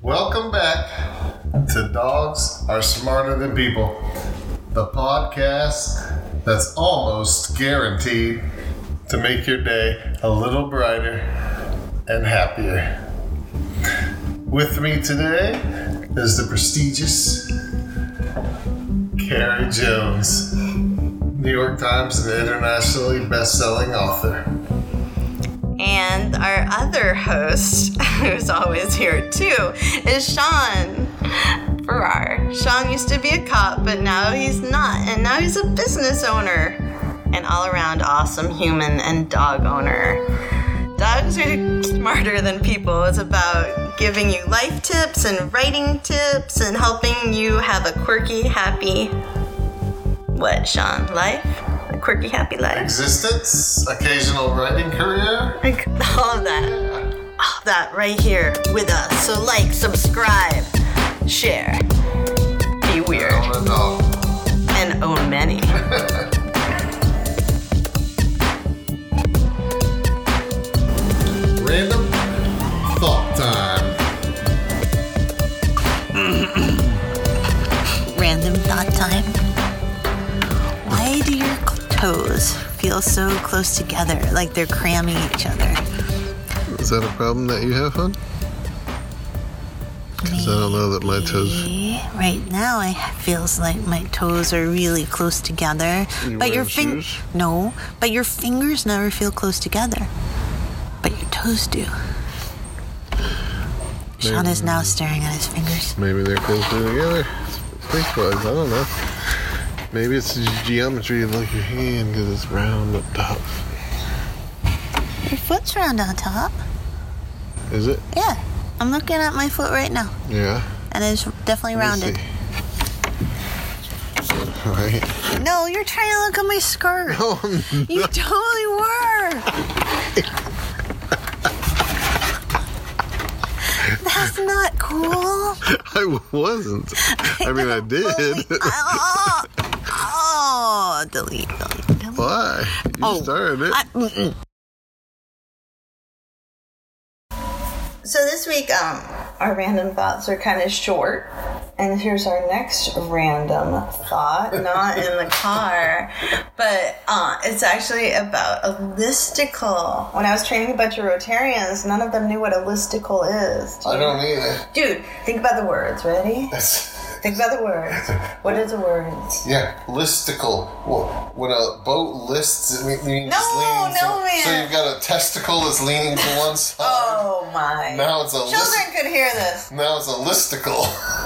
Welcome back to Dogs Are Smarter Than People, the podcast that's almost guaranteed to make your day a little brighter and happier. With me today is the prestigious Carrie Jones, New York Times and internationally best-selling author. And our other host, who's always here too, is Sean Farrar. Sean used to be a cop, but now he's not. And now he's a business owner. An all-around awesome human and dog owner. Dogs are smarter than people. It's about giving you life tips and writing tips and helping you have a quirky, happy... What, Sean? Life? A quirky, happy life? Existence, occasional writing career. All of that. All of that right here with us. So like, subscribe, share, be weird. Own a dog. And own many. Random thought time. Random thought time. Why do your toes feel so close together, like they're cramming each other? Is that a problem that you have, hon? Because I don't know that my toes... Right now, it feels like my toes are really close together. But your shoes? No, but your fingers never feel close together. But your toes do. Sean is now staring at his fingers. Maybe they're closer together. Space-wise, I don't know. Maybe it's the geometry of like your hand because it's round up top. Your foot's round on top. Is it? Yeah. I'm looking at my foot right now. Yeah. And it's definitely rounded. All right. No, you're trying to look at my skirt. Oh, no. You totally were. That's not cool. I wasn't. I mean, I did. Delete. Why? You started it. So this week, our random thoughts are kind of short. And here's our next random thought, not in the car, but it's actually about a listicle. When I was training a bunch of Rotarians, none of them knew what a listicle is. I don't either. Dude, think about the words. Ready? Think about the words. What are the words? Yeah, listicle. When a boat lists, it means No, leaning. man. So you've got a testicle that's leaning to one side. Oh my. Now it's a Children could hear this. Now it's a listicle.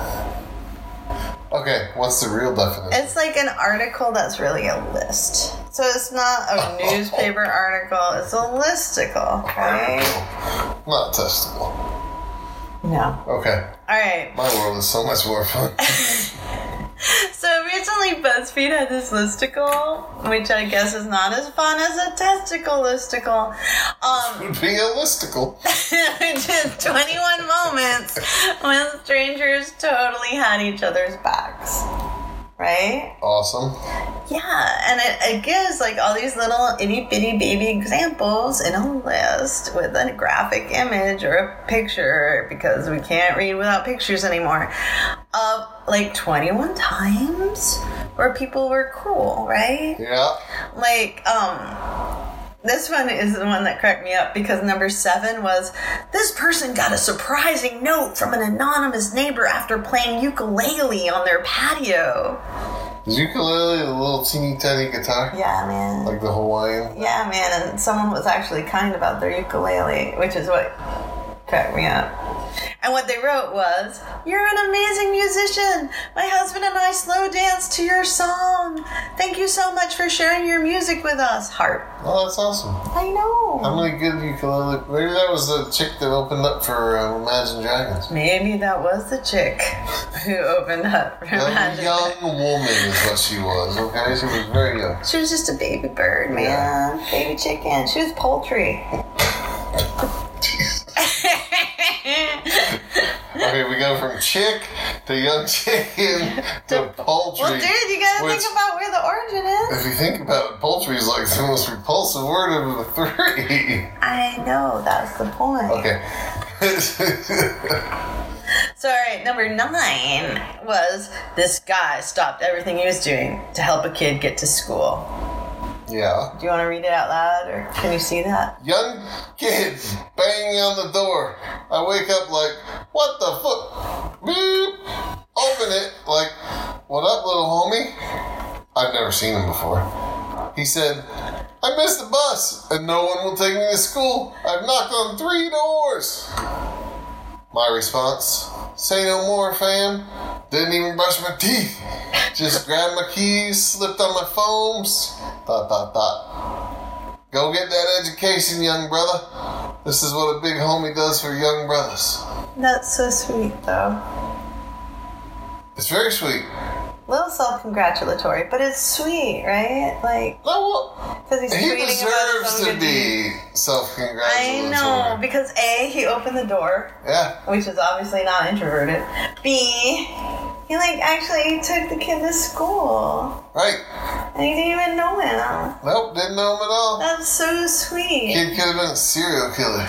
Okay, what's the real definition? It's like an article that's really a list. So it's not a newspaper article, it's a listicle, right? Not a testicle. No. Okay. Alright. My world is so much more fun. So recently BuzzFeed had this listicle, which I guess is not as fun as a testicle listicle. Would be a listicle. Which is 21 moments when strangers totally had each other's backs. Right? Awesome. Yeah, and it gives like all these little itty bitty baby examples in a list with a graphic image or a picture, because we can't read without pictures anymore, of like 21 times where people were cool, right? Yeah. Like, this one is the one that cracked me up because number 7 was, this person got a surprising note from an anonymous neighbor after playing ukulele on their patio. Is ukulele a little teeny tiny guitar? Yeah, man. Like the Hawaiian? Yeah, man, and someone was actually kind about their ukulele, which is what cracked me up. And what they wrote was, "You're an amazing musician. My husband and I slow danced to your song. Thank you so much for sharing your music with us. Heart." Oh, that's awesome. I know. How many good ukulele? Maybe that was the chick that opened up for Imagine Dragons. Maybe that was the chick who opened up for A Imagine young woman is what she was, okay? She was very young. She was just a baby bird, man. Yeah. Baby chicken. She was poultry. Okay, we go from chick to young chicken to poultry. Well, dude, you gotta think about where the origin is. If you think about it, poultry is like the most repulsive word of the 3. I know, that's the point. Okay. So, all right, number 9 was this guy stopped everything he was doing to help a kid get to school. Yeah. Do you want to read it out loud, or can you see that? Young kid banging on the door. I wake up like, what the fuck? Beep. Open it like, what up, little homie? I've never seen him before. He said, I missed the bus and no one will take me to school. I've knocked on 3 doors. My response, say no more, fam. Didn't even brush my teeth. Just grabbed my keys, slipped on my foams. ... Go get that education, young brother. This is what a big homie does for young brothers. That's so sweet, though. It's very sweet. A little self-congratulatory, but it's sweet, right? Like, No, because he's he tweeting about his deserves own to good be deeds. self-congratulatory. I know, because A, he opened the door, Yeah. which is obviously not introverted. B, he actually took the kid to school, Right. and he didn't even know him. Nope, didn't know him at all. That's so sweet. Kid could have been a serial killer.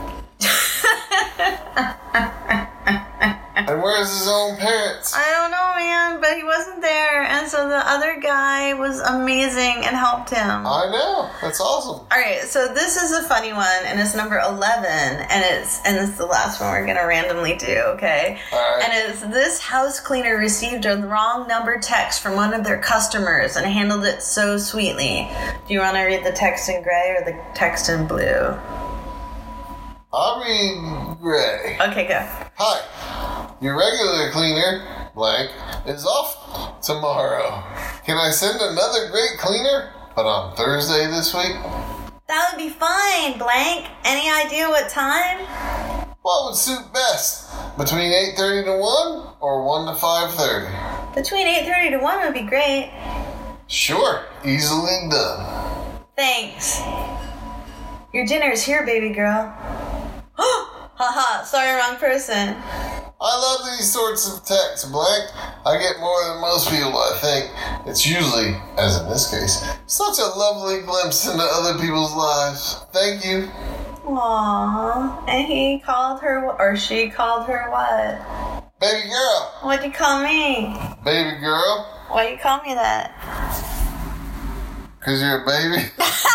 And where's his own parents? I don't know, man, but he wasn't there, and so the other guy was amazing and helped him. I know. That's awesome. All right, so this is a funny one, and it's number 11, and it's the last one we're gonna randomly do, okay? All right. And it's this house cleaner received a wrong number text from one of their customers and handled it so sweetly. Do you want to read the text in gray or the text in blue? I'll read Gray. Okay, go. Hi. Your regular cleaner, blank, is off tomorrow. Can I send another great cleaner, but on Thursday this week? That would be fine, blank. Any idea what time? What would suit best? Between 8:30 to 1 or 1 to 5:30? Between 8:30 to 1 would be great. Sure. Easily done. Thanks. Your dinner's here, baby girl. Haha, sorry, wrong person. I love these sorts of texts, blank. I get more than most people, I think. It's usually, as in this case, such a lovely glimpse into other people's lives. Thank you. Aww. And he called her, or she called her what? Baby girl. What'd you call me? Baby girl. Why'd you call me that? 'Cause you're a baby.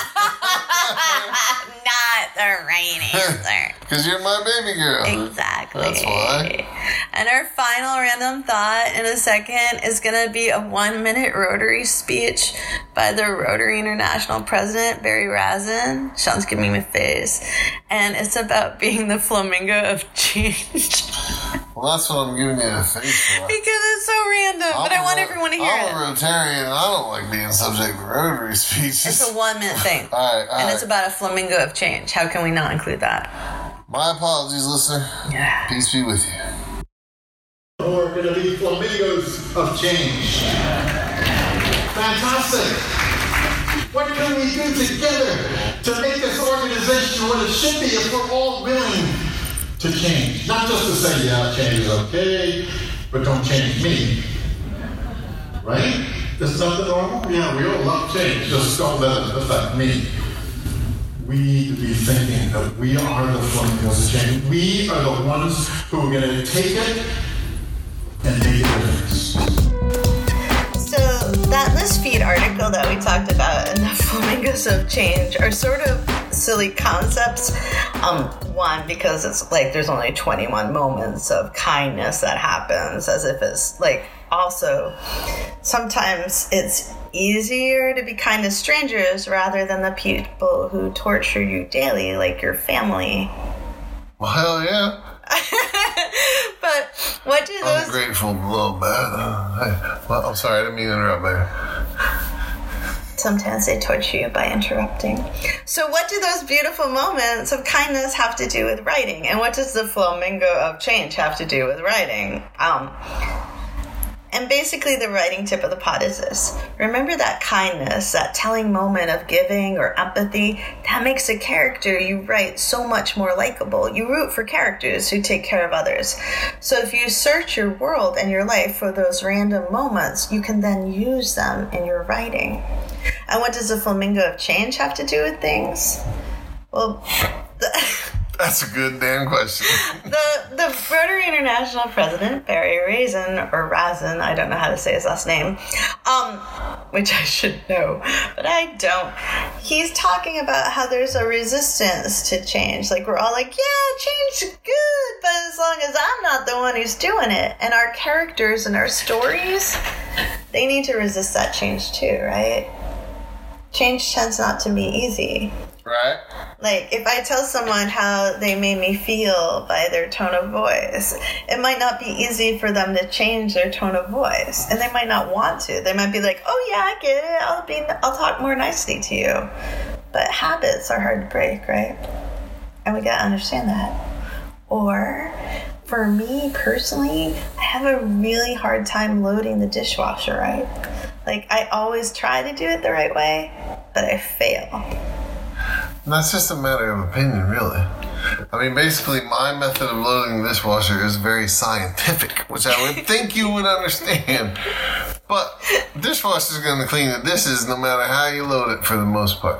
Not the right answer. 'Cause you're my baby girl. Exactly. That's why. And our final random thought in a second is going to be a 1-minute Rotary speech by the Rotary International President, Barry Razin. Sean's giving me a face. And it's about being the flamingo of change. Well, that's what I'm giving you a face for. Because it's so random, but I want everyone to hear I'm it. a Rotarian and I don't like being subject to Rotary speeches. It's a 1-minute thing. All right. And it's about a flamingo of change. How can we not include that? My apologies, listener. Yeah. Peace be with you. We're going to be flamingos of change. Fantastic. What can we do together to make this organization what it should be if we're all willing to change? Not just to say, yeah, change is okay, but don't change me. Right? Is that the normal? Yeah, we all love change. Just don't let it affect me. We need to be thinking that we are the flamingos of change. We are the ones who are going to take it and make a difference. So that BuzzFeed article that we talked about and the flamingos of change are sort of silly concepts. One, because it's there's only 21 moments of kindness that happens, as if it's also sometimes it's easier to be kind to strangers rather than the people who torture you daily, like your family. Well, hell yeah. But what do those... I'm grateful below bad. I'm sorry, I didn't mean to interrupt there. Sometimes they torture you by interrupting. So what do those beautiful moments of kindness have to do with writing? And what does the flamingo of change have to do with writing? And basically the writing tip of the pod is this. Remember that kindness, that telling moment of giving or empathy, that makes a character you write so much more likable. You root for characters who take care of others. So if you search your world and your life for those random moments, you can then use them in your writing. And what does the flamingo of change have to do with things? Well, That's a good damn question. The Rotary International President Barry Raisin, or Razin, I don't know how to say his last name, which I should know, but I don't. He's talking about how there's a resistance to change. Like, we're all like, yeah, change is good, but as long as I'm not the one who's doing it. And our characters and our stories, they need to resist that change too, right? Change tends not to be easy. Right. Like, if I tell someone how they made me feel by their tone of voice, it might not be easy for them to change their tone of voice. And they might not want to. They might be like, oh yeah, I get it. I'll talk more nicely to you. But habits are hard to break, right? And we gotta understand that. Or, for me personally, I have a really hard time loading the dishwasher, right? Like, I always try to do it the right way, but I fail. That's just a matter of opinion, really. I mean, basically, my method of loading the dishwasher is very scientific, which I would think you would understand. But the dishwasher's going to clean the dishes no matter how you load it for the most part.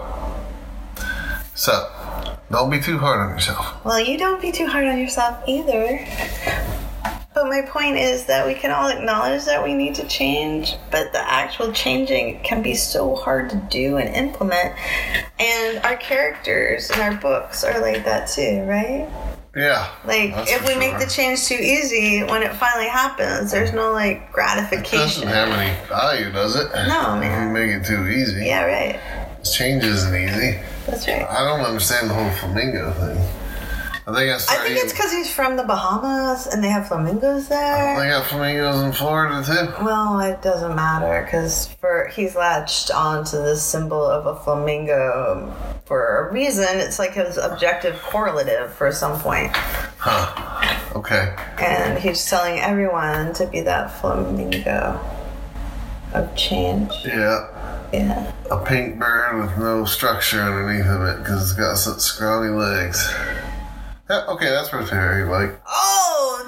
So, don't be too hard on yourself. Well, you don't be too hard on yourself either. But my point is that we can all acknowledge that we need to change, but the actual changing can be so hard to do and implement. And our characters in our books are like that too, right? Yeah. Like, if we make the change too easy, when it finally happens, there's no, like, gratification. It doesn't have any value, does it? No, man. You make it too easy. Yeah, right. Change isn't easy. That's right. I don't understand the whole flamingo thing. I think it's because he's from the Bahamas and they have flamingos there. They got flamingos in Florida too. Well, it doesn't matter because he's latched onto this symbol of a flamingo for a reason. It's like his objective correlative for some point. Huh. Okay. And he's telling everyone to be that flamingo of change. Yeah. Yeah. A pink bird with no structure underneath of it because it's got such scrawny legs. Yeah, okay, that's what Harry like. Oh,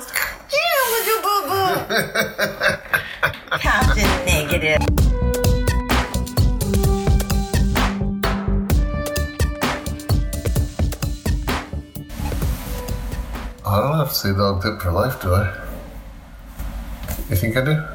yeah, with your boo-boo. Captain Negative. I don't have to say dog tip for life, do I? You think I do?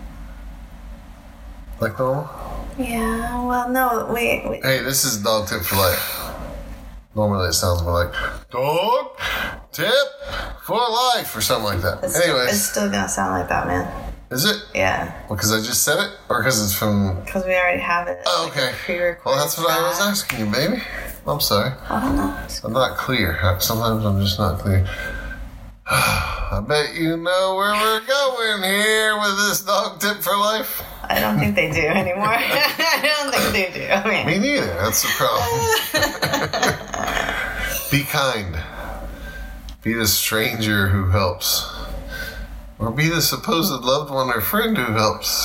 Like normal? Yeah, well, no, wait. Hey, this is dog tip for life. Normally it sounds more like dog tip for life or something like that. It's still gonna sound like that, man. Is it? Yeah. Well, because I just said it? Or because it's from... Because we already have it. Oh, okay. Well, that's what I was asking you, baby. I'm sorry. I don't know. I'm not clear. Sometimes I'm just not clear. I bet you know where we're going here with this dog tip for life. I don't think they do anymore. I don't think they do. I mean, me neither. That's the problem. Be kind. Be the stranger who helps. Or be the supposed loved one or friend who helps.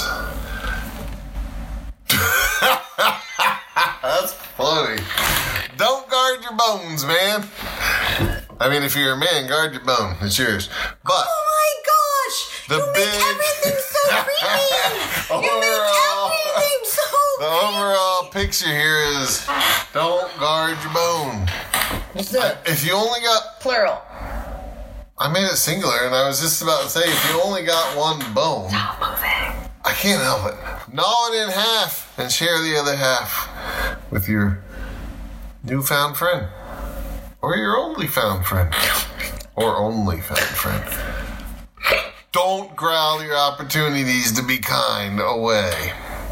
That's funny. Don't guard your bones, man. I mean, if you're a man, guard your bone. It's yours. But oh my gosh! You make everything so creepy! You make everything so creepy! The overall picture here is don't guard your bone. If you only got... Plural. I made it singular, and I was just about to say, if you only got one bone... Stop moving. I can't help it. Gnaw it in half and share the other half with your newfound friend. Or your only found friend. Or only found friend. Don't growl your opportunities to be kind away.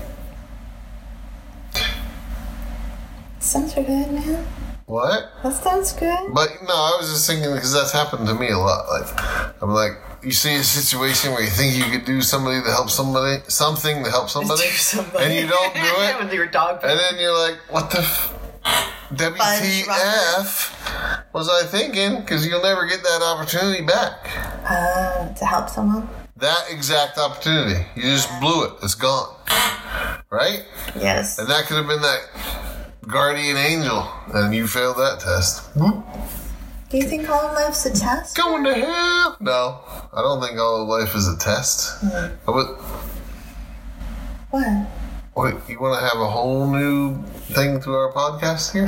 Sounds good, man. What? That sounds good. But no, I was just thinking because that's happened to me a lot. Like, I'm like, you see a situation where you think you could do something to help somebody, and you don't do it. With your dog. And then you're like, what the WTF was I thinking? Because you'll never get that opportunity back. To help someone? That exact opportunity. You just blew it. It's gone. Right? Yes. And that could have been that guardian angel, and you failed that test. Do you think all of life's a test? Going to hell? No, I don't think all of life is a test. What, you want to have a whole new thing to our podcast here?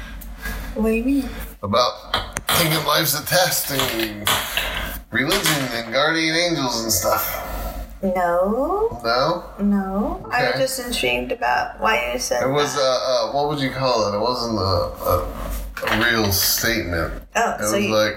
What do you mean? About thinking life's a test and religion and stuff? No. No? No. I was Okay. just intrigued about why you said It was, that. what would you call it? It wasn't a real statement. Oh, It so was you... like,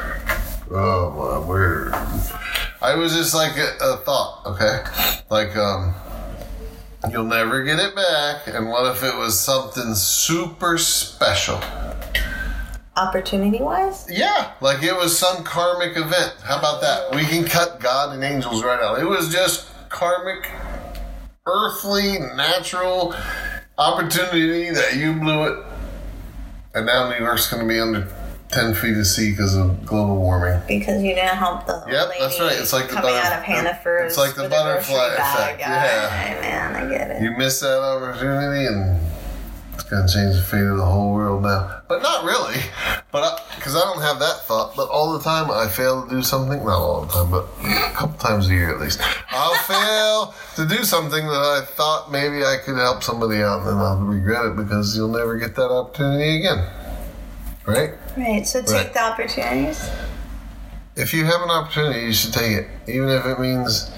oh my word. I was just like a thought, okay? Like, you'll never get it back, and what if it was something super special? Opportunity-wise? Yeah, like it was some karmic event. How about that? We can cut God and angels right out. It was just karmic, earthly, natural opportunity that you blew it. And now New York's going to be under 10 feet of sea because of global warming. Because you didn't help the Yep, lady that's right. It's like the coming out of Hannaford's. It's like the with butterfly grocery bag. effect. Yeah. Alright, man, I get it. You missed that opportunity and it's going to change the fate of the whole world now. But not really. But because I don't have that thought. But all the time I fail to do something. Not all the time, but a couple times a year at least. I'll fail to do something that I thought maybe I could help somebody out. And then I'll regret it because you'll never get that opportunity again. Right? Right, so take Right. the opportunities. If you have an opportunity, you should take it. Even if it means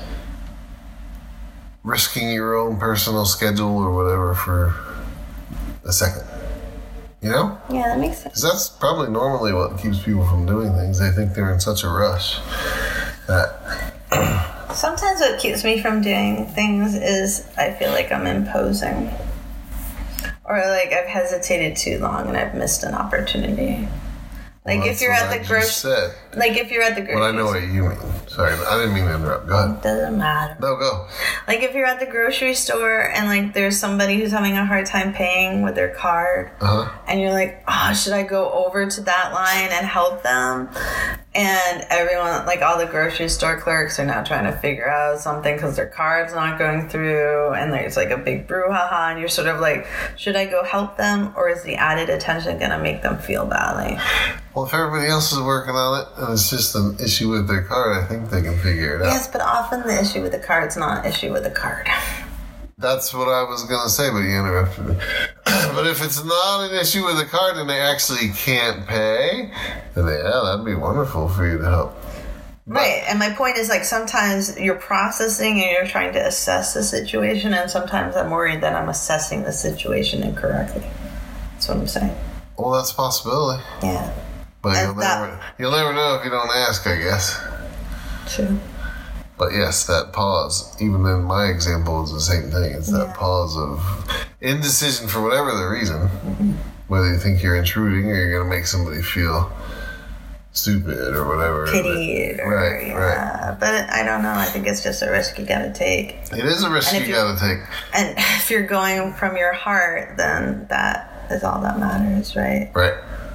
risking your own personal schedule or whatever for a second. You know? Yeah, that makes sense. Because that's probably normally what keeps people from doing things. They think they're in such a rush that... Sometimes what keeps me from doing things is I feel like I'm imposing. Or like I've hesitated too long and I've missed an opportunity. Like Well, if that's you're what at I the just grocery... said. Like if you're at the grocery... But I know what you mean. Sorry, I didn't mean to interrupt. Go ahead. Doesn't matter. No, go. Like if you're at the grocery store and like there's somebody who's having a hard time paying with their card, Uh-huh. and you're like, oh, should I go over to that line and help them? And everyone, like all the grocery store clerks are now trying to figure out something because their card's not going through, and there's like a big brouhaha, and you're sort of like, should I go help them, or is the added attention gonna make them feel badly? Well, if everybody else is working on it and it's just an issue with their card, I think they can figure it out. Yes, but often the issue with the card's not an issue with the card. That's what I was going to say, but you interrupted me. But if it's not an issue with the card and they actually can't pay, then yeah, that'd be wonderful for you to help. Right, and my point is like sometimes you're processing and you're trying to assess the situation, and sometimes I'm worried that I'm assessing the situation incorrectly. That's what I'm saying. Well, that's a possibility. Yeah, But And you'll never know if you don't ask, I guess. true. But yes, that pause, even in my example, is the same thing. It's that Yeah. pause of indecision for whatever the reason. Whether you think you're intruding or you're going to make somebody feel stupid or whatever. Pitied, or, Right, yeah. But I don't know. I think it's just a risk you gotta take. It is a risk And if you you- got to take. And if you're going from your heart, then that is all that matters, right? Right.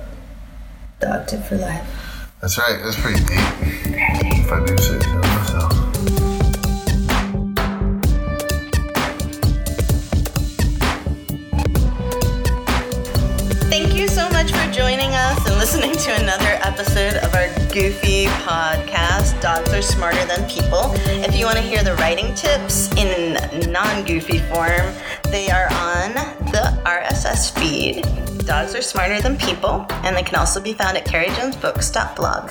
Dog tip for life. That's right. That's pretty deep. If I do say so myself. Thank you so much for joining us and listening to another episode of our goofy podcast, Dogs Are Smarter Than People. If you want to hear the writing tips in non-goofy form, they are on the RSS feed, Dogs Are Smarter Than People, and they can also be found at carriejonesbooks.blog.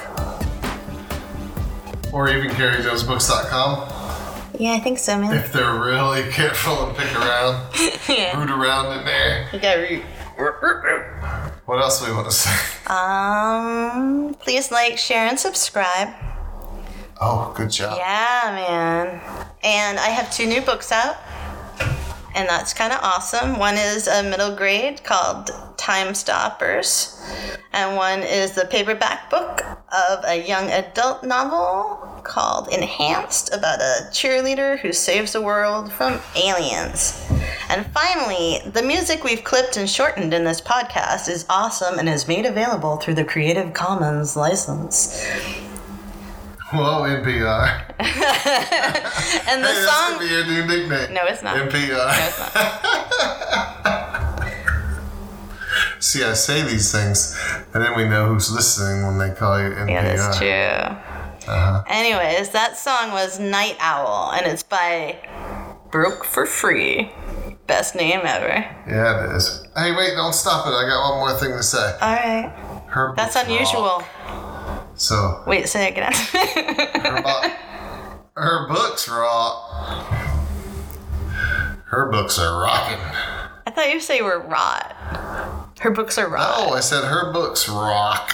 Or even CarrieJonesBooks.com Yeah, I think so, man. if they're really careful and pick around, Yeah. root around in there. You got What else do we want to say? please like, share, and subscribe. Oh, good job. Yeah, man. And I have 2 new books out, and that's kind of awesome. One is a middle grade called Time Stoppers, and one is the paperback book of a young adult novel called Enhanced, about a cheerleader who saves the world from aliens. And finally, the music we've clipped and shortened in this podcast is awesome and is made available through the Creative Commons license. Whoa, NPR. And the Hey, that's song... going to be your new nickname. No, it's not. NPR. No, it's not. See, I say these things, and then we know who's listening when they call you NPR. Yeah, that's true. Anyways, that song was Night Owl, and it's by Broke for Free. Best name ever. Yeah, it is. Hey, wait, don't stop it. I got one more thing to say. Alright. Her That's books unusual. rock. So, Wait, say it again. her, Her books rock. Her books are rocking. I thought you say we're rot. Her books are rot. No, I said her books rock.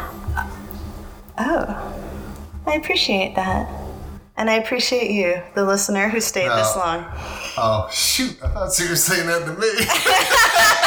Oh. I appreciate that. And I appreciate you, the listener who stayed this long. Oh, shoot. I thought you were saying that to me.